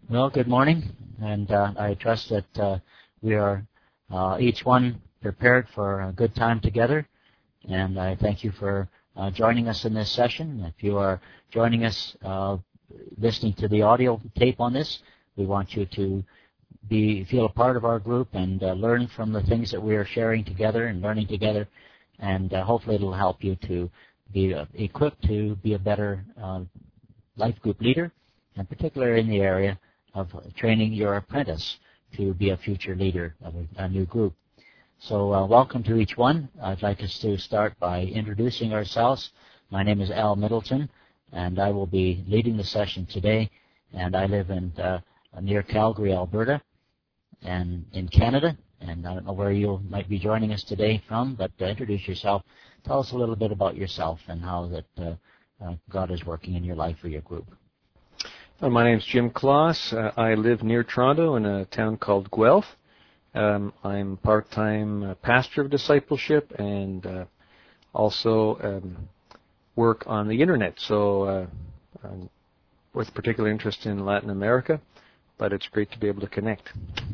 Well, good morning, and I trust that we are each one prepared for a good time together, and I thank you for joining us in this session. If you are joining us listening to the audio tape on this, we want you to feel a part of our group and learn from the things that we are sharing together and learning together, and hopefully it'll help you to be equipped to be a better life group leader, and particularly in the area of training your apprentice to be a future leader of a new group. So welcome to each one. I'd like us to start by introducing ourselves. My name is Al Middleton, and I will be leading the session today, and I live in near Calgary, Alberta, and in Canada, and I don't know where you might be joining us today from, but introduce yourself. Tell us a little bit about yourself and how that God is working in your life or your group. My name's Jim Kloss. I live near Toronto in a town called Guelph. I'm part-time pastor of discipleship and also work on the internet. So I'm with particular interest in Latin America, but it's great to be able to connect.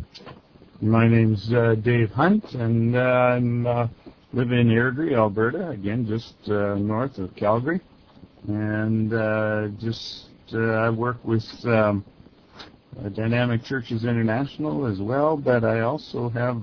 My name's Dave Hunt, and I live in Airdrie, Alberta, again just north of Calgary, and I work with Dynamic Churches International as well, but I also have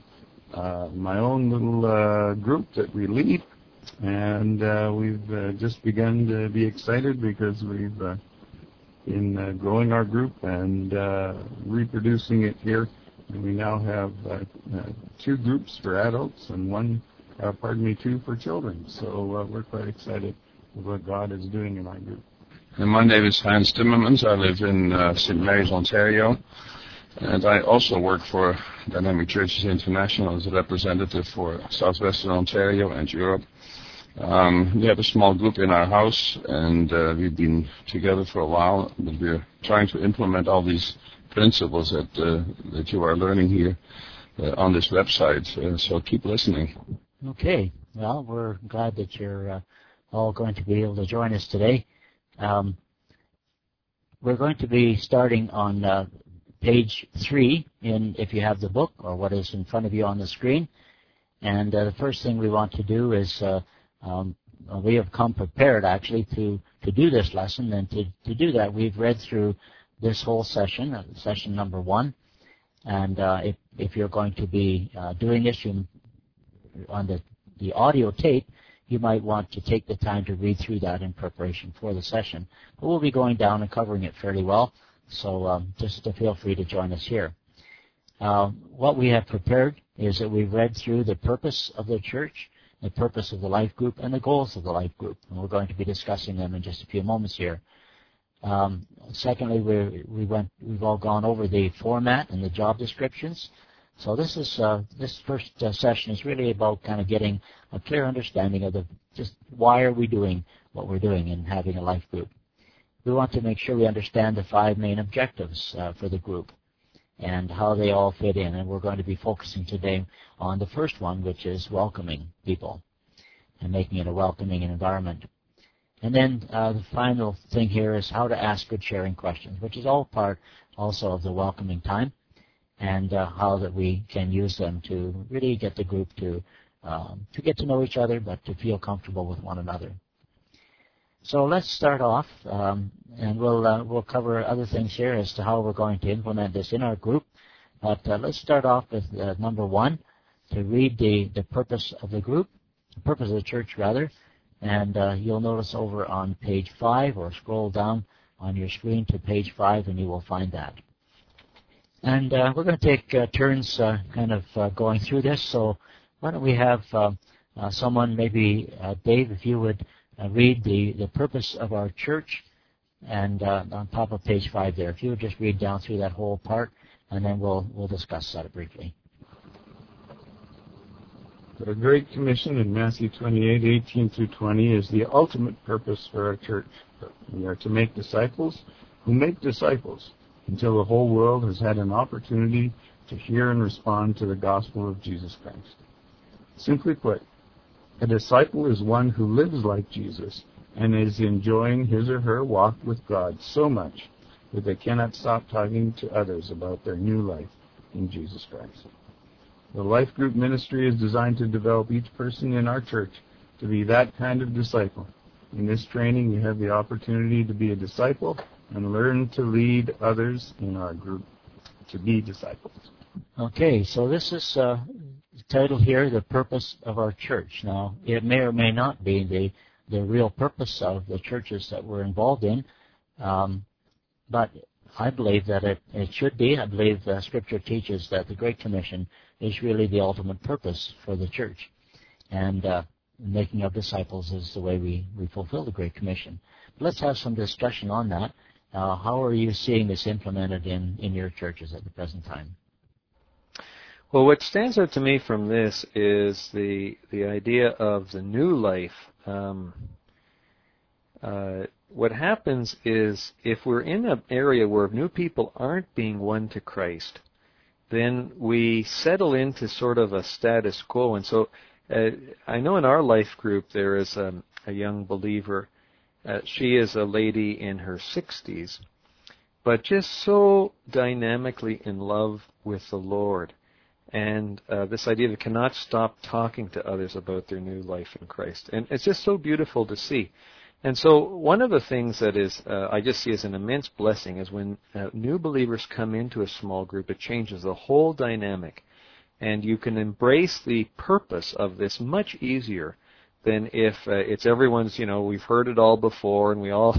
my own little group that we lead, and we've just begun to be excited because we've been growing our group and reproducing it here, and we now have 2 groups for adults and two for children. So we're quite excited with what God is doing in our group. And my name is Hans Timmermans. I live in St. Mary's, Ontario, and I also work for Dynamic Churches International as a representative for Southwestern Ontario and Europe. We have a small group in our house, and we've been together for a while, but we're trying to implement all these principles that you are learning here on this website, so keep listening. Okay, well, we're glad that you're all going to be able to join us today. We're going to be starting on page 3 if you have the book or what is in front of you on the screen. And the first thing we want to do is we have come prepared actually to do this lesson, and to do that we've read through this whole session, session number 1. And if you're going to be doing this on the audio tape, you might want to take the time to read through that in preparation for the session. But we'll be going down and covering it fairly well, so just feel free to join us here. What we have prepared is that we've read through the purpose of the church, the purpose of the life group, and the goals of the life group, and we're going to be discussing them in just a few moments here. Secondly, we've all gone over the format and the job descriptions. So this first session is really about kind of getting a clear understanding of just why are we doing what we're doing and having a life group. We want to make sure we understand the 5 main objectives for the group and how they all fit in. And we're going to be focusing today on the first one, which is welcoming people and making it a welcoming environment. And then the final thing here is how to ask good sharing questions, which is all part also of the welcoming time, and how that we can use them to really get the group to get to know each other, but to feel comfortable with one another. So let's start off, and we'll cover other things here as to how we're going to implement this in our group. But let's start off with number 1, to read the purpose of the group, the purpose of the church rather, and you'll notice over on page 5, or scroll down on your screen to page 5, and you will find that. And we're going to take turns going through this. So why don't we have someone, maybe Dave, if you would read the purpose of our church, and on top of page 5 there, if you would just read down through that whole part, and then we'll discuss that briefly. The Great Commission in Matthew 28:18-20 is the ultimate purpose for our church. We are to make disciples who make disciples, until the whole world has had an opportunity to hear and respond to the gospel of Jesus Christ. Simply put, a disciple is one who lives like Jesus and is enjoying his or her walk with God so much but they cannot stop talking to others about their new life in Jesus Christ. The life group ministry is designed to develop each person in our church to be that kind of disciple. In this training, you have the opportunity to be a disciple and learn to lead others in our group to be disciples. Okay, so this is titled here, The Purpose of Our Church. Now, it may or may not be the real purpose of the churches that we're involved in, but I believe that it should be. I believe Scripture teaches that the Great Commission is really the ultimate purpose for the church. And making of disciples is the way we fulfill the Great Commission. But let's have some discussion on that. How are you seeing this implemented in your churches at the present time? Well, what stands out to me from this is the idea of the new life. What happens is if we're in an area where new people aren't being won to Christ, then we settle into sort of a status quo. And so I know in our life group there is a young believer. She is a lady in her 60s, but just so dynamically in love with the Lord. And this idea that cannot stop talking to others about their new life in Christ. And it's just so beautiful to see. And so one of the things that is I just see as an immense blessing is when new believers come into a small group, it changes the whole dynamic. And you can embrace the purpose of this much easier than if it's everyone's, we've heard it all before and we all,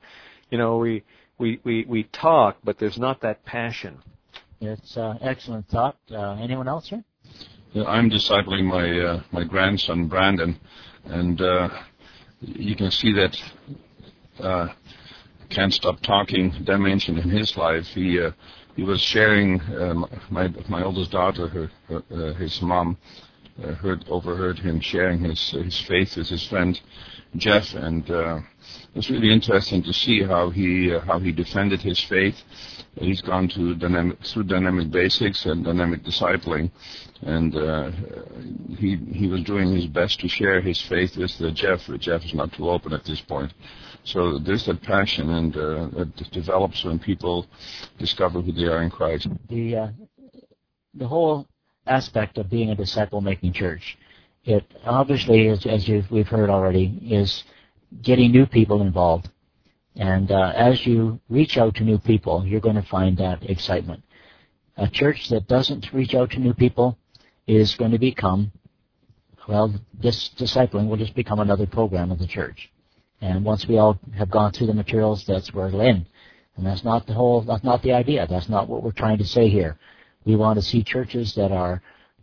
we talk, but there's not that passion. It's excellent thought. Anyone else here? Yeah, I'm discipling my grandson Brandon, and you can see that can't stop talking dimension in his life. He was sharing my oldest daughter, his mom, overheard him sharing his faith with his friend Jeff, and it's really interesting to see how he defended his faith. He's gone through dynamic basics and dynamic discipling, and he was doing his best to share his faith with Jeff. Jeff is not too open at this point. So there's that passion, and that develops when people discover who they are in Christ. The whole aspect of being a disciple-making church, it obviously, as we've heard already, is getting new people involved. And as you reach out to new people, you're going to find that excitement. A church that doesn't reach out to new people is going to become, this discipling will just become another program of the church. And once we all have gone through the materials, that's where it'll end. And that's not the idea. That's not what we're trying to say here. We want to see churches that are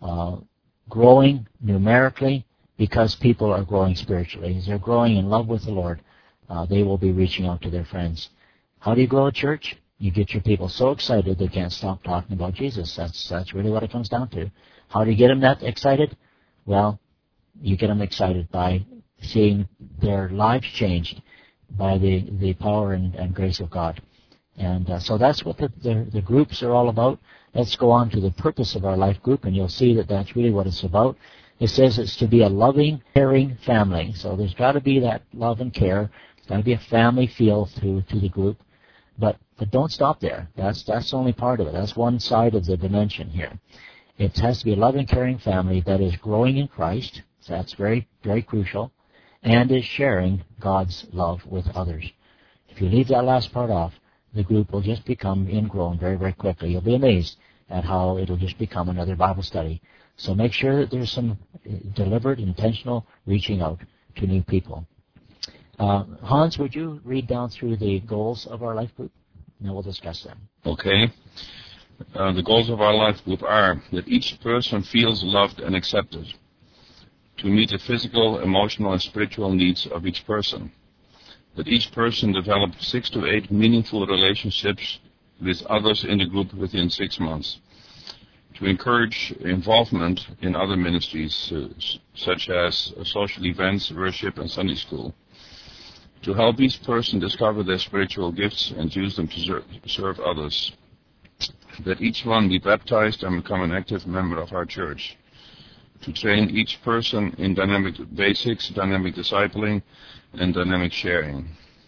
growing numerically because people are growing spiritually. As they're growing in love with the Lord, they will be reaching out to their friends. How do you grow a church? You get your people so excited they can't stop talking about Jesus. That's really what it comes down to. How do you get them that excited? Well, you get them excited by seeing their lives changed by the power and grace of God. And so that's what the groups are all about. Let's go on to the purpose of our life group, and you'll see that that's really what it's about. It says it's to be a loving, caring family. So there's got to be that love and care. There's got to be a family feel to the group. But don't stop there. That's only part of it. That's one side of the dimension here. It has to be a loving, caring family that is growing in Christ. So that's very, very crucial. And is sharing God's love with others. If you leave that last part off, the group will just become ingrown very, very quickly. You'll be amazed at how it'll just become another Bible study. So make sure that there's some deliberate, intentional reaching out to new people. Hans, would you read down through the goals of our life group? And then we'll discuss them. Okay. The goals of our life group are that each person feels loved and accepted, to meet the physical, emotional, and spiritual needs of each person, that each person develop 6 to 8 meaningful relationships with others in the group within 6 months, to encourage involvement in other ministries such as social events, worship, and Sunday school, to help each person discover their spiritual gifts and use them to serve others, that each one be baptized and become an active member of our church, to train each person in dynamic basics, dynamic discipling, and dynamic sharing,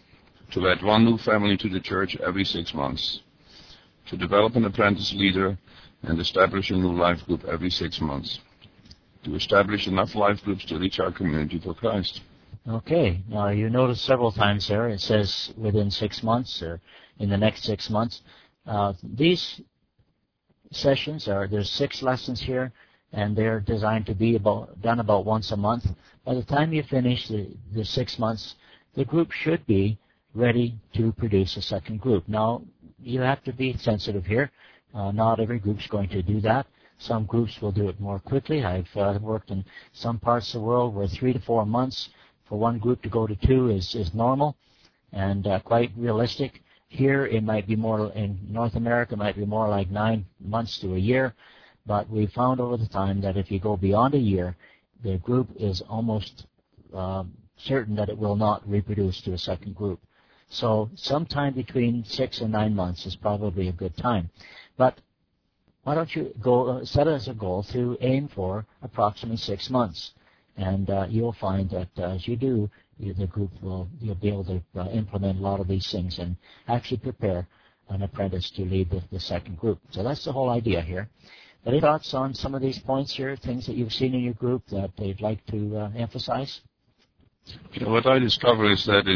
to add one new family to the church every 6 months, to develop an apprentice leader and establish a new life group every 6 months, to establish enough life groups to reach our community for Christ. Okay. Now, you notice several times there it says within 6 months or in the next 6 months. These sessions there's 6 lessons here, and they're designed to be done about once a month. By the time you finish the 6 months, the group should be ready to produce a second group. Now, you have to be sensitive here. Not every group's going to do that. Some groups will do it more quickly. I've worked in some parts of the world where 3 to 4 months for one group to go to 2 is normal and quite realistic. Here, it might be more, in North America, it might be more like 9 months to a year. But we found over the time that if you go beyond a year, the group is almost certain that it will not reproduce to a second group. So sometime between 6 and 9 months is probably a good time. But why don't you set it as a goal to aim for approximately 6 months. And you'll find that as you do, the group you'll be able to implement a lot of these things and actually prepare an apprentice to lead the second group. So that's the whole idea here. Any thoughts on some of these points here, things that you've seen in your group that you'd like to emphasize? What I discover is that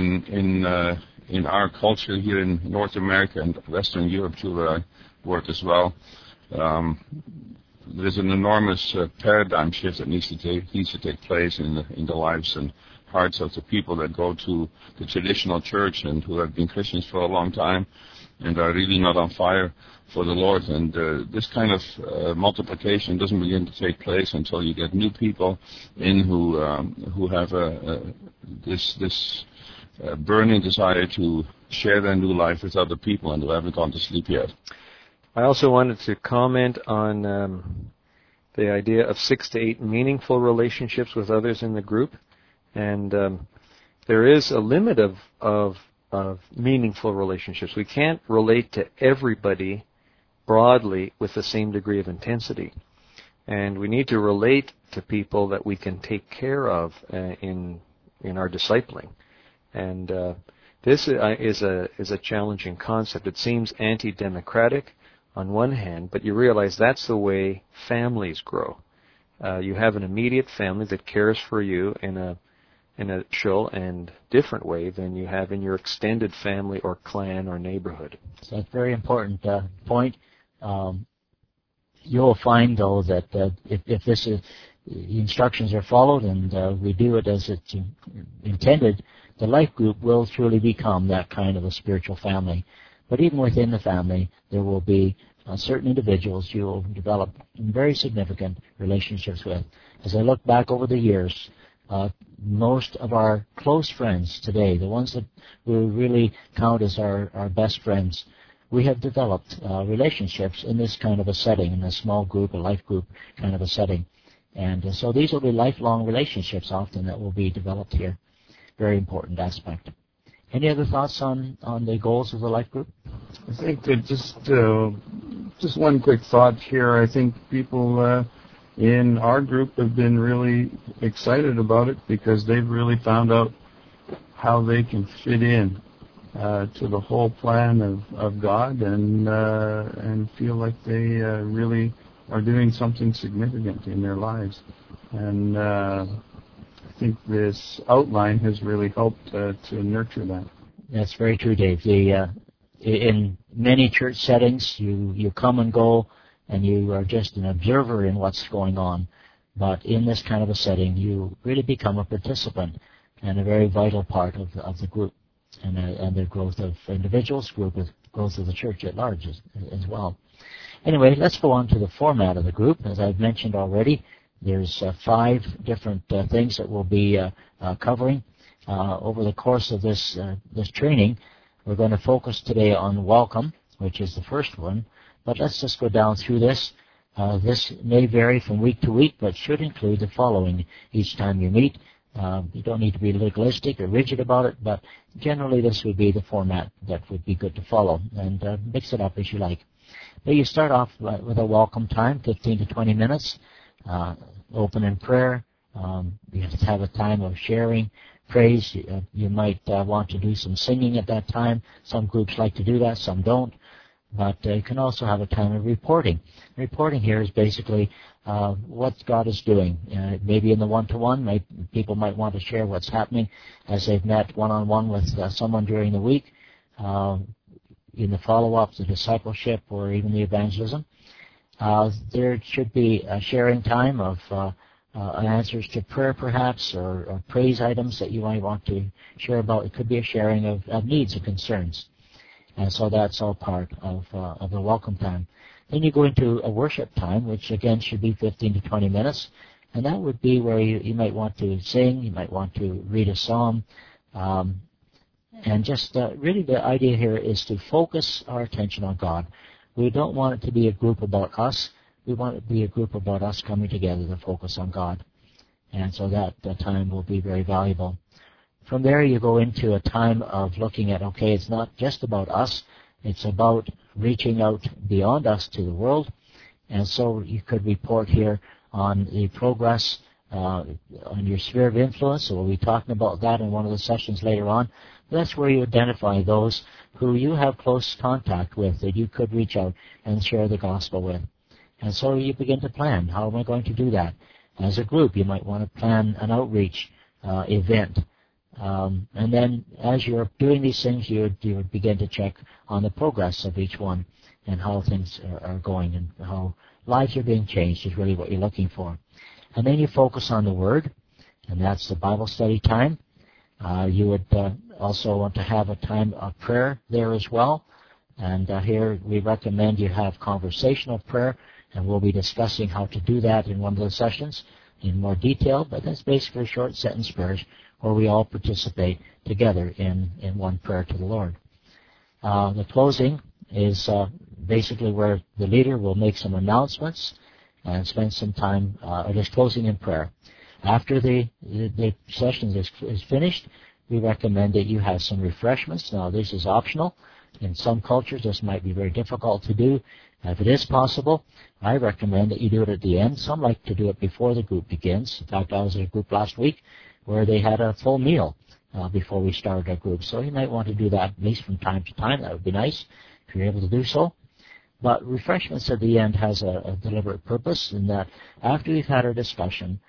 in our culture here in North America and Western Europe too, where I work as well, there's an enormous paradigm shift that needs to take place in the lives and hearts of the people that go to the traditional church and who have been Christians for a long time and are really not on fire for the Lord. And this kind of multiplication doesn't begin to take place until you get new people in who have this burning desire to share their new life with other people and who haven't gone to sleep yet. I also wanted to comment on the idea of 6 to 8 meaningful relationships with others in the group. And there is a limit of meaningful relationships. We can't relate to everybody broadly with the same degree of intensity. And we need to relate to people that we can take care of in our discipling. And this is a challenging concept. It seems anti-democratic on one hand, but you realize that's the way families grow. You have an immediate family that cares for you in a chill and different way than you have in your extended family or clan or neighborhood. So that's a very important point. You'll find, though, that if this is, the instructions are followed and we do it as it's intended, the life group will truly become that kind of a spiritual family. But even within the family, there will be certain individuals you will develop very significant relationships with. As I look back over the years, most of our close friends today, the ones that we really count as our best friends, we have developed relationships in this kind of a setting, in a small group, a life group kind of a setting. And so these will be lifelong relationships often that will be developed here. Very important aspect. Any other thoughts on the goals of the life group? I think that just one quick thought here. I think people in our group have been really excited about it because they've really found out how they can fit in to the whole plan of God and feel like they really are doing something significant in their lives. And I think this outline has really helped to nurture that. That's very true, Dave. In many church settings, you come and go, and you are just an observer in what's going on. But in this kind of a setting, you really become a participant and a very vital part of the group and the growth of individuals, growth of the church at large as well. Anyway, let's go on to the format of the group. As I've mentioned already, there's 5 different things that we'll be covering over the course of this training. We're going to focus today on welcome, which is the first one. But let's just go down through this. This may vary from week to week, but should include the following each time you meet. You don't need to be legalistic or rigid about it, but generally this would be the format that would be good to follow, and mix it up as you like. But you start off with a welcome time, 15 to 20 minutes, open in prayer. You have to have a time of sharing praise. You might want to do some singing at that time. Some groups like to do that, some don't. But you can also have a time of reporting. Reporting here is basically what God is doing. Maybe in the one-to-one, people might want to share what's happening as they've met one-on-one with someone during the week, in the follow-up, the discipleship, or even the evangelism. There should be a sharing time of answers to prayer, perhaps, or praise items that you might want to share about. It could be a sharing of needs and concerns. And so that's all part of the welcome time. Then you go into a worship time, which again should be 15 to 20 minutes. And that would be where you might want to sing, you might want to read a psalm. And just really the idea here is to focus our attention on God. We don't want it to be a group about us. We want it to be a group about us coming together to focus on God. And so that time will be very valuable. From there you go into a time of looking at, okay, it's not just about us. It's about reaching out beyond us to the world. And so you could report here on the progress on your sphere of influence. So we'll be talking about that in one of the sessions later on. That's where you identify those who you have close contact with that you could reach out and share the gospel with. And so you begin to plan, how am I going to do that? As a group, you might want to plan an outreach event. And then as you're doing these things, you would begin to check on the progress of each one and how things are going and how lives are being changed is really what you're looking for. And then you focus on the Word, and that's the Bible study time. You would also want to have a time of prayer there as well. And here we recommend you have conversational prayer, and we'll be discussing how to do that in one of the sessions in more detail. But that's basically short sentence prayers where we all participate together in one prayer to the Lord. The closing is basically where the leader will make some announcements and spend some time just closing in prayer. After the session is finished, we recommend that you have some refreshments. Now, this is optional. In some cultures, this might be very difficult to do. If it is possible, I recommend that you do it at the end. Some like to do it before the group begins. In fact, I was in a group last week where they had a full meal before we started our group. So you might want to do that at least from time to time. That would be nice if you're able to do so. But refreshments at the end has a deliberate purpose in that after we've had our discussion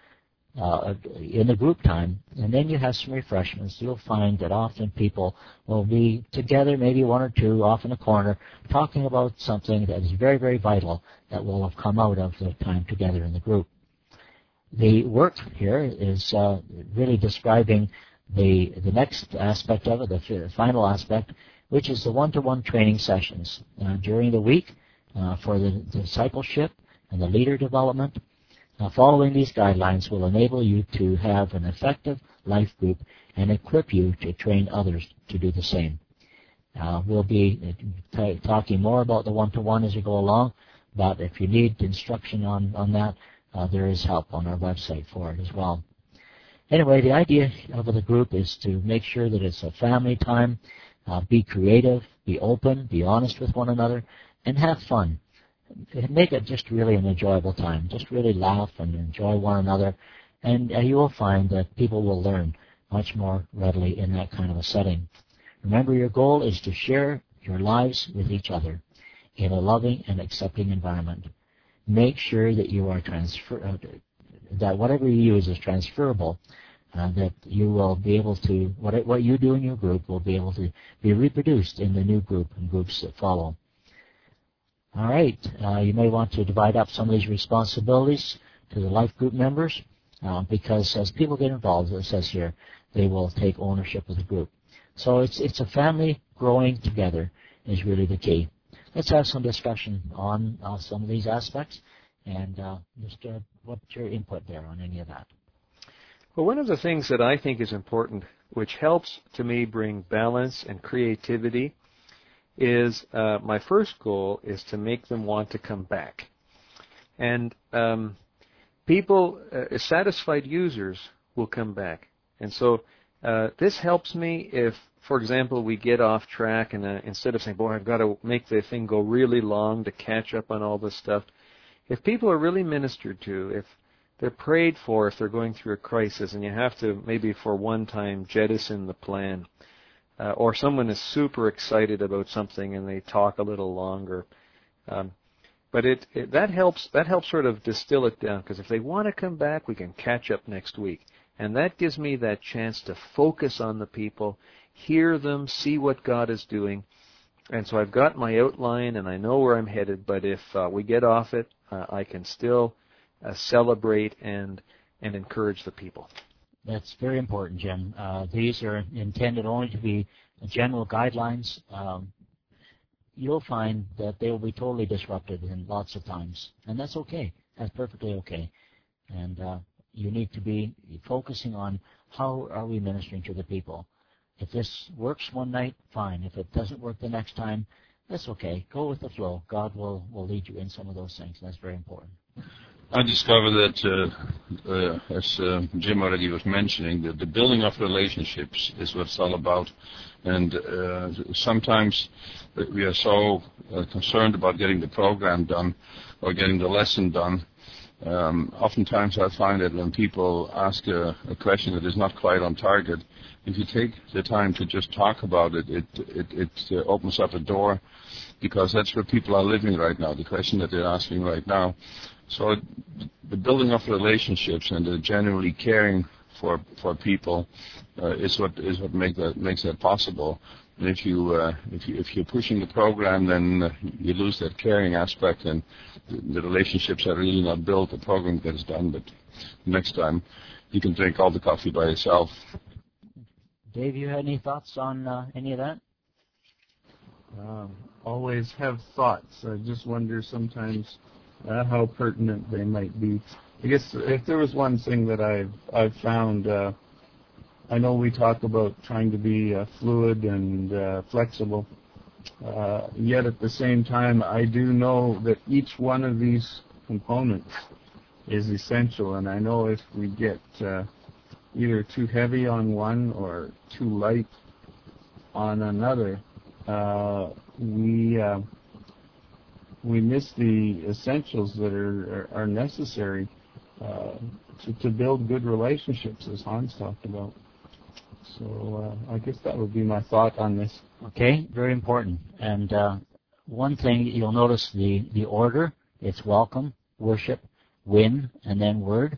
in the group time, and then you have some refreshments, you'll find that often people will be together, maybe one or two off in a corner, talking about something that is very, very vital that will have come out of the time together in the group. The work here is really describing the next aspect of it, the final aspect, which is the one-to-one training sessions during the week for the discipleship and the leader development. Following these guidelines will enable you to have an effective life group and equip you to train others to do the same. We'll be talking more about the one-to-one as we go along, but if you need instruction on that, there is help on our website for it as well. Anyway, the idea of the group is to make sure that it's a family time, be creative, be open, be honest with one another, and have fun. Make it just really an enjoyable time. Just really laugh and enjoy one another, and you will find that people will learn much more readily in that kind of a setting. Remember, your goal is to share your lives with each other in a loving and accepting environment. Make sure that you are that whatever you use is transferable, that you will be able to, what you do in your group will be able to be reproduced in the new group and groups that follow. All right, you may want to divide up some of these responsibilities to the life group members because as people get involved, as it says here, they will take ownership of the group. So it's a family growing together is really the key. Let's have some discussion on some of these aspects, and just what's your input there on any of that? Well, one of the things that I think is important, which helps to me bring balance and creativity, is my first goal is to make them want to come back. And people, satisfied users will come back. And so this helps me if, for example, we get off track and instead of saying, boy, I've got to make the thing go really long to catch up on all this stuff, if people are really ministered to, if they're prayed for if they're going through a crisis, and you have to maybe for one time jettison the plan. Or someone is super excited about something and they talk a little longer. But that helps sort of distill it down, because if they want to come back, we can catch up next week. And that gives me that chance to focus on the people, hear them, see what God is doing. And so I've got my outline and I know where I'm headed, but if we get off it, I can still celebrate and encourage the people. That's very important, Jim. These are intended only to be general guidelines. You'll find that they will be totally disrupted in lots of times, and that's okay. That's perfectly okay. And you need to be focusing on how are we ministering to the people. If this works one night, fine. If it doesn't work the next time, that's okay. Go with the flow. God will lead you in some of those things, and that's very important. I discovered that, as Jim already was mentioning, that the building of relationships is what it's all about. And sometimes we are so concerned about getting the program done or getting the lesson done. Oftentimes I find that when people ask a question that is not quite on target, if you take the time to just talk about it, it opens up a door, because that's where people are living right now, the question that they're asking right now. So the building of relationships and the genuinely caring for people is what makes that possible. And if you're pushing the program, then you lose that caring aspect, and the relationships are really not built. The program gets done, but next time you can drink all the coffee by yourself. Dave, you had any thoughts on any of that? Always have thoughts. I just wonder sometimes how pertinent they might be. I guess if there was one thing that I've found, I know we talk about trying to be fluid and flexible, yet at the same time I do know that each one of these components is essential, and I know if we get either too heavy on one or too light on another, we miss the essentials that are necessary to build good relationships, as Hans talked about. So I guess that would be my thought on this. Okay, very important. And one thing you'll notice the order. It's welcome, worship, win, and then word.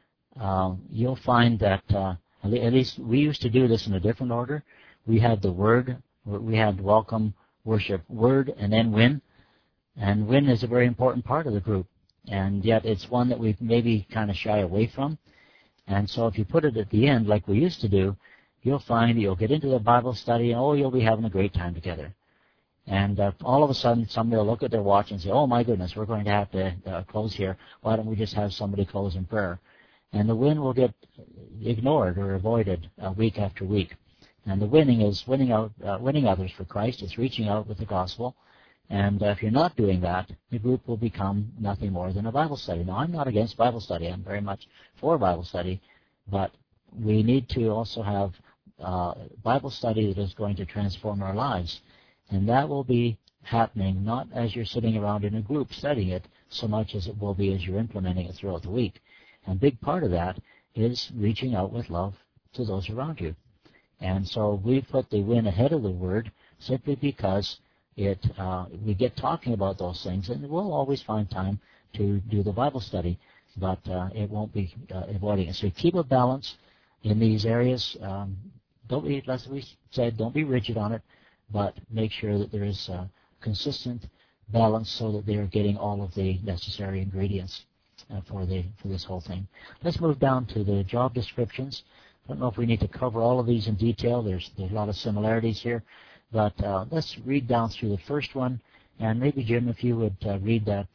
You'll find that at least we used to do this in a different order. We had the word, we had welcome, worship, word, and then win. And win is a very important part of the group, and yet it's one that we maybe kind of shy away from. And so if you put it at the end like we used to do, you'll find you'll get into the Bible study and you'll be having a great time together. And all of a sudden somebody will look at their watch and say, oh my goodness, we're going to have to close here. Why don't we just have somebody close in prayer? And the win will get ignored or avoided week after week. And the winning is winning others for Christ. It's reaching out with the gospel. And if you're not doing that, the group will become nothing more than a Bible study. Now, I'm not against Bible study. I'm very much for Bible study. But we need to also have Bible study that is going to transform our lives. And that will be happening not as you're sitting around in a group studying it so much as it will be as you're implementing it throughout the week. And a big part of that is reaching out with love to those around you. And so we put the win ahead of the word simply because we get talking about those things, and we'll always find time to do the Bible study, but it won't be avoiding it. So keep a balance in these areas. Don't be, as we said, don't be rigid on it, but make sure that there is consistent balance so that they are getting all of the necessary ingredients for this whole thing. Let's move down to the job descriptions. I don't know if we need to cover all of these in detail. There's a lot of similarities here. But let's read down through the first one, and maybe, Jim, if you would read that,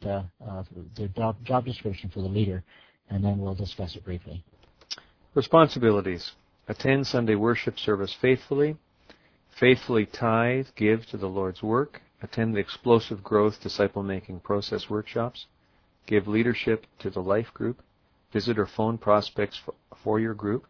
the job description for the leader, and then we'll discuss it briefly. Responsibilities. Attend Sunday worship service faithfully. Faithfully tithe, give to the Lord's work. Attend the Explosive Growth Disciple-Making Process workshops. Give leadership to the life group. Visit or phone prospects for your group.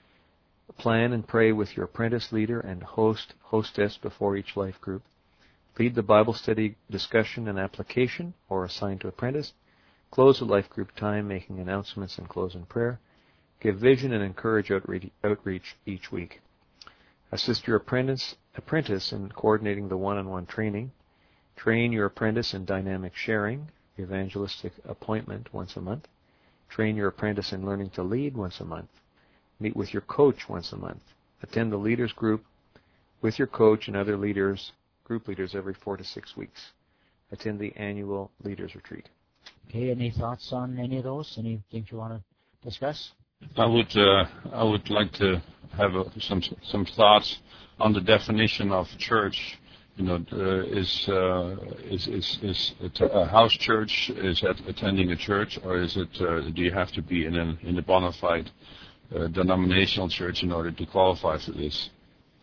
Plan and pray with your apprentice leader and hostess before each life group. Lead the Bible study discussion and application or assign to apprentice. Close the life group time, making announcements and close in prayer. Give vision and encourage outreach each week. Assist your apprentice in coordinating the one-on-one training. Train your apprentice in dynamic sharing, evangelistic appointment once a month. Train your apprentice in learning to lead once a month. Meet with your coach once a month. Attend the leaders group with your coach and other leaders, group leaders, every 4 to 6 weeks. Attend the annual leaders retreat. Okay, any thoughts on any of those? Anything you want to discuss? I would like to have some thoughts on the definition of church. You know, is it a house church? Is that attending a church, or is it? Do you have to be in a bona fide denominational church in order to qualify for this?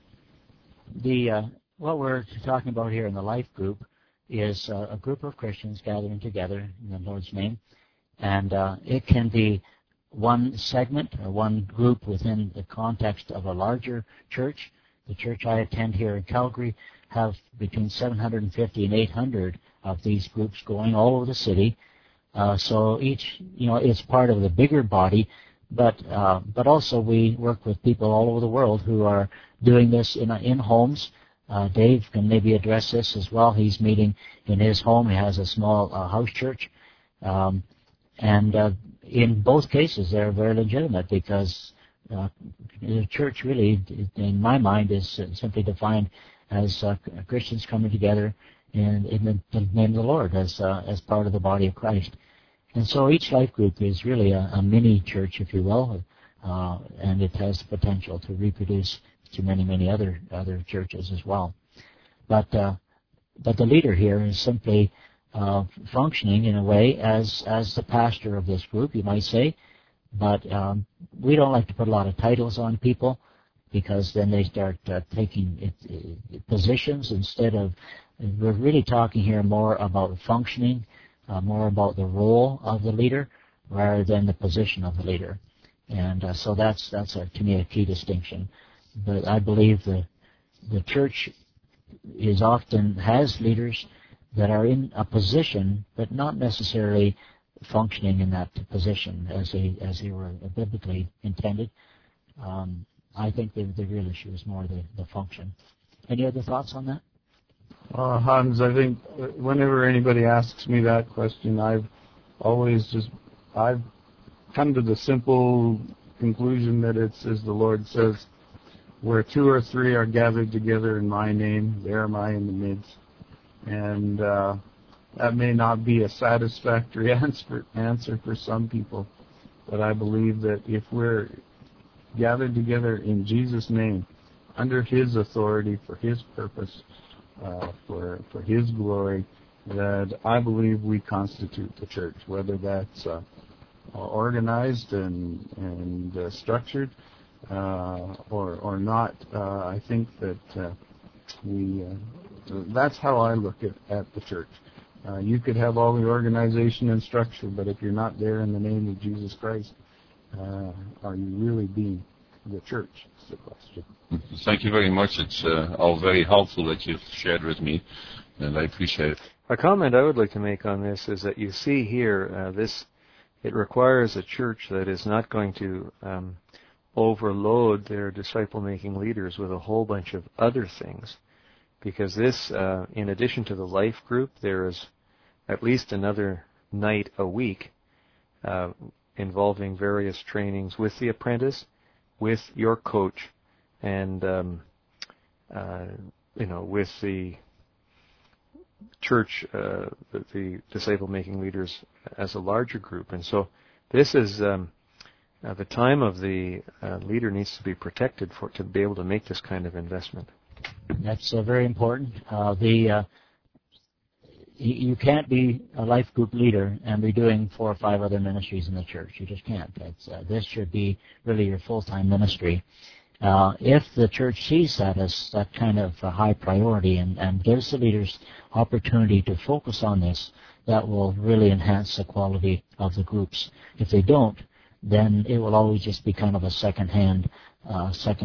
What we're talking about here in the life group is a group of Christians gathering together in the Lord's name, and it can be one segment or one group within the context of a larger church. The church I attend here in Calgary have between 750 and 800 of these groups going all over the city. So each, is part of the bigger body, but also we work with people all over the world who are doing this in homes. Dave can maybe address this as well. He's meeting in his home. He has a small house church. And in both cases, they're very legitimate because the church really, in my mind, is simply defined as Christians coming together in the name of the Lord as part of the body of Christ. And so each life group is really a mini church, if you will, and it has the potential to reproduce to many, many other churches as well. But the leader here is simply functioning in a way as the pastor of this group, you might say. But we don't like to put a lot of titles on people because then they start taking positions instead of. We're really talking here more about functioning, more about the role of the leader rather than the position of the leader. And so that's to me a key distinction. But I believe the church has leaders that are in a position, but not necessarily functioning in that position as they were biblically intended. I think the real issue is more the function. Any other thoughts on that? Hans, I think whenever anybody asks me that question, I've come to the simple conclusion that it's, as the Lord says, where 2 or 3 are gathered together in my name, there am I in the midst. And that may not be a satisfactory answer for some people, but I believe that if we're gathered together in Jesus' name, under His authority, for His purpose, for His glory, that I believe we constitute the church, whether that's organized and structured or not. I think that that's how I look at the church. You could have all the organization and structure, but if you're not there in the name of Jesus Christ, are you really being the church? Is the question. Thank you very much. It's all very helpful that you've shared with me, and I appreciate it. A comment I would like to make on this is that you see here, it requires a church that is not going to overload their disciple-making leaders with a whole bunch of other things. Because this, in addition to the life group, there is at least another night a week involving various trainings with the apprentice, with your coach, and with the church, the disciple-making leaders as a larger group. And so this is the time of the leader needs to be protected to be able to make this kind of investment. That's very important. You can't be a life group leader and be doing 4 or 5 other ministries in the church. You just can't. This should be really your full-time ministry. If the church sees that as that kind of a high priority and gives the leaders opportunity to focus on this, that will really enhance the quality of the groups. If they don't, then it will always just be kind of a second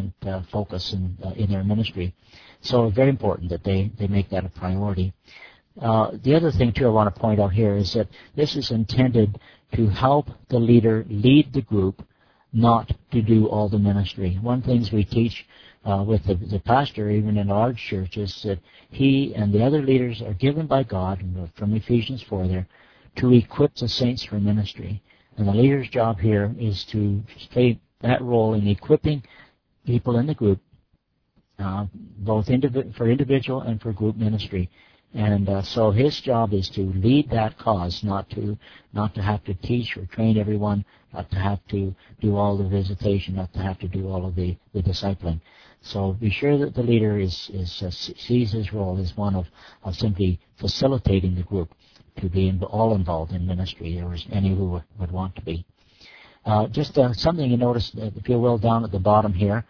focus in their ministry. So it's very important that they make that a priority. The other thing, too, I want to point out here is that this is intended to help the leader lead the group, not to do all the ministry. One of the things we teach with the pastor, even in large churches, that he and the other leaders are given by God, from Ephesians 4 there, to equip the saints for ministry. And the leader's job here is to play that role in equipping people in the group, both for individual and for group ministry. And so his job is to lead that cause, not to have to teach or train everyone, not to have to do all the visitation, not to have to do all of the discipling. So be sure that the leader sees his role as one of simply facilitating the group to be all involved in ministry, or as any who would want to be. Just something you notice, if you will, down at the bottom here.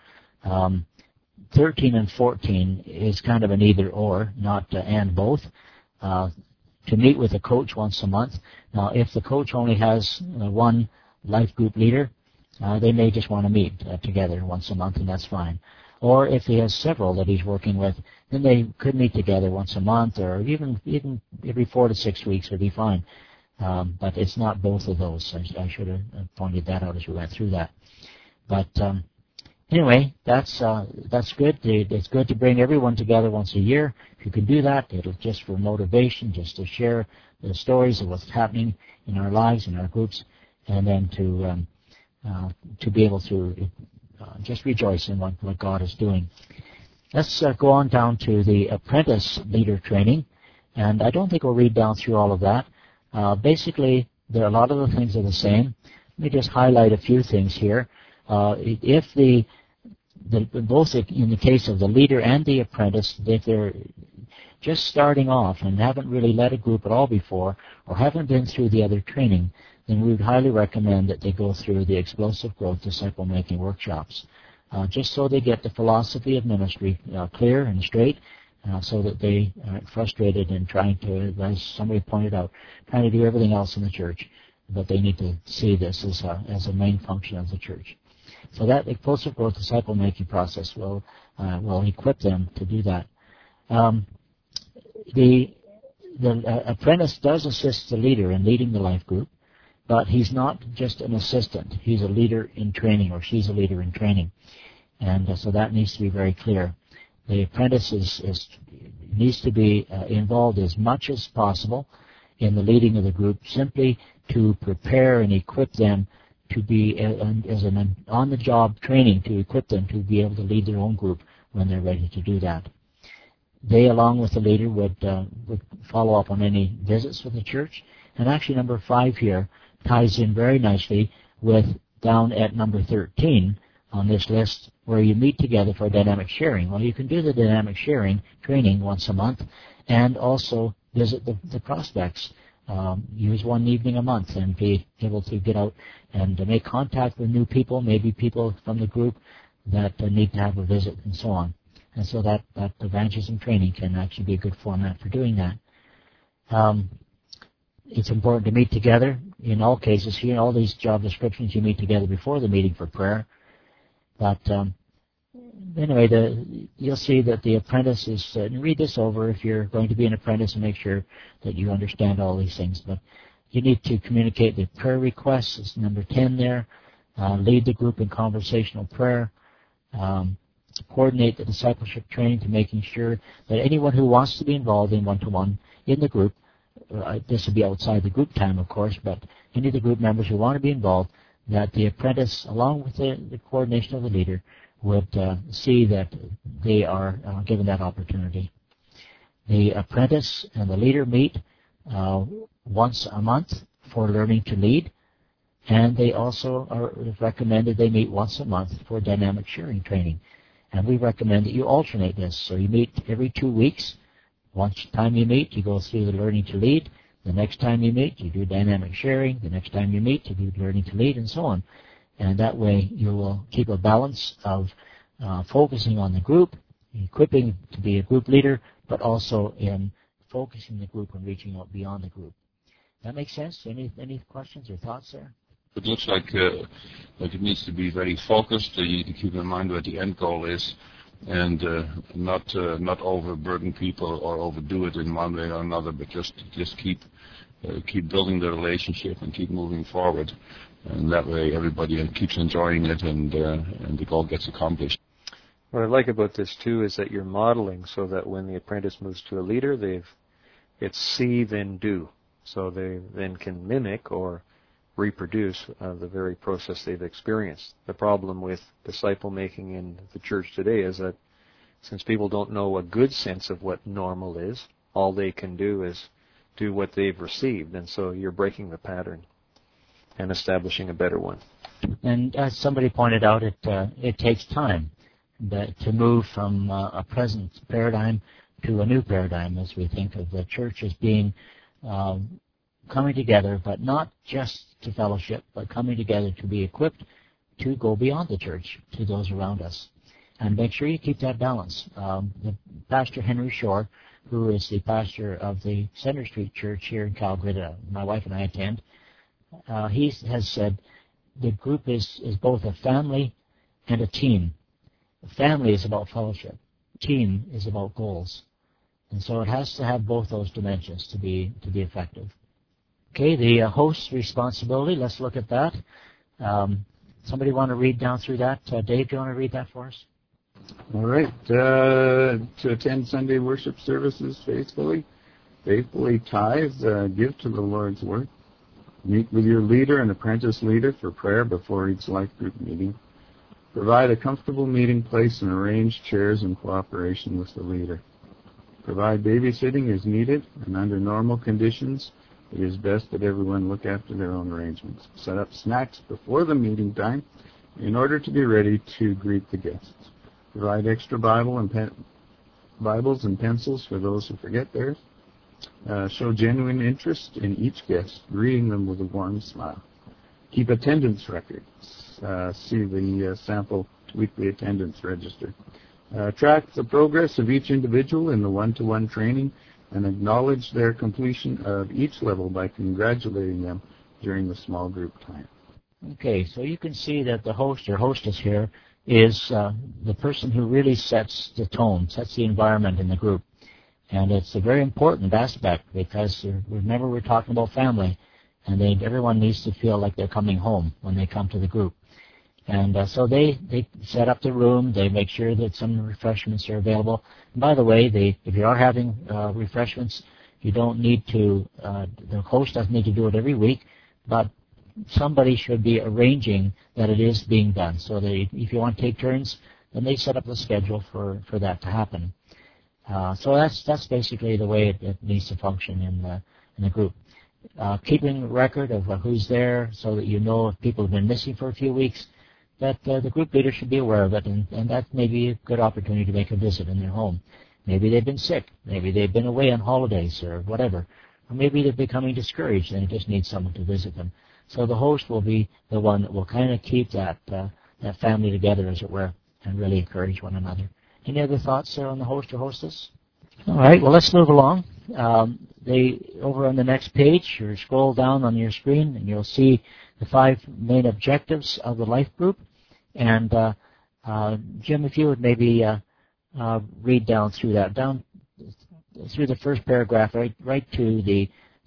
13 and 14 is kind of an either or, not and both. To meet with a coach once a month. Now, if the coach only has one life group leader, they may just want to meet together once a month, and that's fine. Or if he has several that he's working with, then they could meet together once a month, or even every 4 to 6 weeks would be fine. But it's not both of those. I should have pointed that out as we went through that. But anyway, that's good. It's good to bring everyone together once a year. If you can do that, it'll just for motivation, just to share the stories of what's happening in our lives, in our groups, and then to be able to just rejoice in what God is doing. Let's go on down to the apprentice leader training, and I don't think we'll read down through all of that. Basically, a lot of the things are the same. Let me just highlight a few things here. If both in the case of the leader and the apprentice, if they're just starting off and haven't really led a group at all before, or haven't been through the other training, then we would highly recommend that they go through the Explosive Growth Disciple-Making Workshops, just so they get the philosophy of ministry clear and straight, so that they aren't frustrated in trying to, as somebody pointed out, trying to do everything else in the church. But they need to see this as a main function of the church. So that Explosive Growth Disciple-Making process will equip them to do that. The apprentice does assist the leader in leading the life group, but he's not just an assistant. He's a leader in training, or she's a leader in training. And so that needs to be very clear. The apprentice needs to be involved as much as possible in the leading of the group, simply to prepare and equip them to be as an on-the-job training, to equip them to be able to lead their own group when they're ready to do that. They, along with the leader, would follow up on any visits with the church. And actually, number 5 here ties in very nicely with down at number 13 on this list, where you meet together for dynamic sharing. Well, you can do the dynamic sharing training once a month, and also visit the prospects. Use one evening a month and be able to get out and make contact with new people, maybe people from the group that need to have a visit, and so on. And so that evangelism training can actually be a good format for doing that. It's important to meet together. In all cases, here, in all these job descriptions, you meet together before the meeting for prayer. But anyway, you'll see that the apprentice is, and read this over if you're going to be an apprentice and make sure that you understand all these things. But you need to communicate the prayer requests. It's number 10 there. Lead the group in conversational prayer. Coordinate the discipleship training to making sure that anyone who wants to be involved in one-to-one in the group, this would be outside the group time, of course, but any of the group members who want to be involved, that the apprentice, along with the coordination of the leader, would see that they are given that opportunity. The apprentice and the leader meet once a month for learning to lead, and they also are recommended they meet once a month for dynamic sharing training. And we recommend that you alternate this. So you meet every 2 weeks. Once time you meet, you go through the learning to lead. The next time you meet, you do dynamic sharing. The next time you meet, you do learning to lead, and so on. And that way you will keep a balance of focusing on the group, equipping to be a group leader, but also in focusing the group and reaching out beyond the group. That makes sense? Any questions or thoughts there? It looks like it needs to be very focused. You need to keep in mind what the end goal is. and not overburden people or overdo it in one way or another, but just keep building the relationship and keep moving forward, and that way everybody keeps enjoying it, and the goal gets accomplished. What I like about this too is that you're modeling so that when the apprentice moves to a leader, it's see then do, so they then can mimic or reproduce the very process they've experienced. The problem with disciple making in the church today is that since people don't know a good sense of what normal is, all they can do is do what they've received, and so you're breaking the pattern and establishing a better one. And as somebody pointed out, it takes time to move from a present paradigm to a new paradigm, as we think of the church as being coming together, but not just to fellowship, but coming together to be equipped to go beyond the church to those around us. And make sure you keep that balance. The Pastor Henry Shore, who is the pastor of the Center Street Church here in Calgary, that my wife and I attend, he has said the group is both a family and a team. A family is about fellowship. Team is about goals. And so it has to have both those dimensions to be effective. Okay, the host's responsibility, let's look at that. Somebody want to read down through that? Dave, do you want to read that for us? All right. To attend Sunday worship services faithfully tithe, give to the Lord's work. Meet with your leader and apprentice leader for prayer before each life group meeting. Provide a comfortable meeting place and arrange chairs in cooperation with the leader. Provide babysitting as needed, and under normal conditions, it is best that everyone look after their own arrangements. Set up snacks before the meeting time in order to be ready to greet the guests. Provide extra Bibles and pencils for those who forget theirs. Show genuine interest in each guest, greeting them with a warm smile. Keep attendance records. See the sample weekly attendance register. Track the progress of each individual in the one-to-one training and acknowledge their completion of each level by congratulating them during the small group time. Okay, so you can see that the host or hostess here is the person who really sets the tone, sets the environment in the group. And it's a very important aspect because remember we're talking about family, and everyone needs to feel like they're coming home when they come to the group. And so they set up the room, they make sure that some refreshments are available. And by the way, if you are having refreshments, you don't need to, the host doesn't need to do it every week, but somebody should be arranging that it is being done. So if you want to take turns, then they set up the schedule for that to happen. So that's basically the way it needs to function in the group. Keeping record of who's there so that you know if people have been missing for a few weeks, that the group leader should be aware of it, and that may be a good opportunity to make a visit in their home. Maybe they've been sick. Maybe they've been away on holidays or whatever. Or maybe they're becoming discouraged and they just need someone to visit them. So the host will be the one that will kind of keep that family together, as it were, and really encourage one another. Any other thoughts there on the host or hostess? All right, well, let's move along. Over on the next page, you scroll down on your screen, and you'll see the 5 main objectives of the life group. And Jim, if you would maybe read down through that, down through the first paragraph, right to the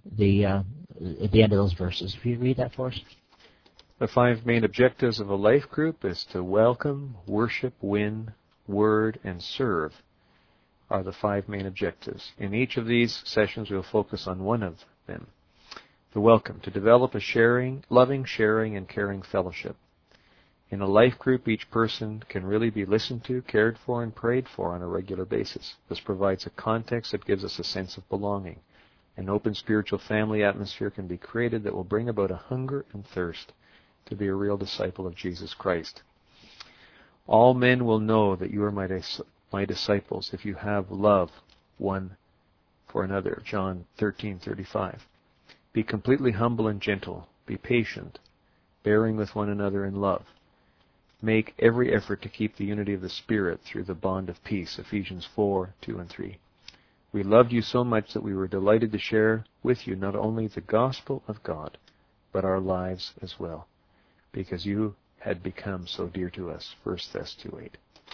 at the end of those verses. If you read that for us. The 5 main objectives of a life group is to welcome, worship, win, word, and serve are the 5 main objectives. In each of these sessions, we'll focus on one of them. The welcome, to develop a loving, sharing, and caring fellowship. In a life group, each person can really be listened to, cared for, and prayed for on a regular basis. This provides a context that gives us a sense of belonging. An open spiritual family atmosphere can be created that will bring about a hunger and thirst to be a real disciple of Jesus Christ. All men will know that you are my disciples if you have love one for another. John 13:35. Be completely humble and gentle. Be patient, bearing with one another in love. Make every effort to keep the unity of the Spirit through the bond of peace. Ephesians 4:2 and 3. We loved you so much that we were delighted to share with you not only the gospel of God, but our lives as well, because you had become so dear to us. 1 Thess 2:8.